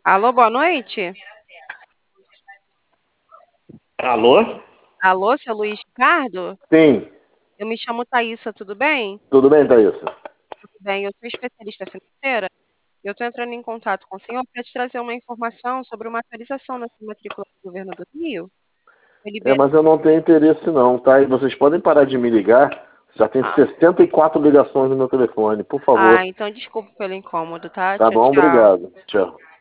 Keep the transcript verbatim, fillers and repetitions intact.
Alô, boa noite. Alô? Alô, seu Luiz Ricardo? Sim, Eu me chamo Thaísa, tudo bem? tudo bem, Thaís? Tudo bem, eu sou especialista financeira. Eu estou entrando em contato com o senhor para te trazer uma informação sobre uma atualização na sua matrícula do governo do Rio. Foi É, liberado. mas eu não tenho interesse não, tá? E vocês podem parar de me ligar. Já tem Ah, sessenta e quatro ligações no meu telefone, por ah, favor. então desculpa pelo incômodo, tá? Tá Tchau, bom? tchau. Obrigado. Tchau.